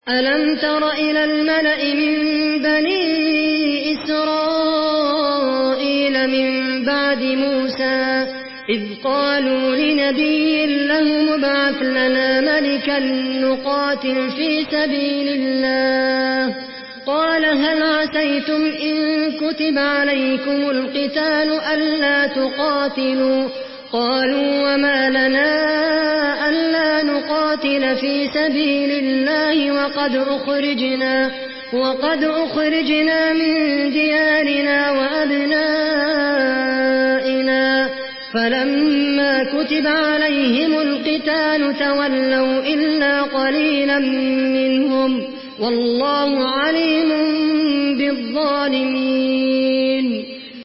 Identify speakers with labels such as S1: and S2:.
S1: ألم تر إلى الملأ من بني إسرائيل من بعد موسى إذ قالوا لنبي له ابعث لنا ملكا نقاتل في سبيل الله قال هل عسيتم إن كتب عليكم القتال ألا تقاتلوا قالوا وما لنا ألا نقاتل في سبيل الله وقد أخرجنا من ديارنا وأبنائنا فلما كتب عليهم القتال تولوا إلا قليلا منهم والله عليم بالظالمين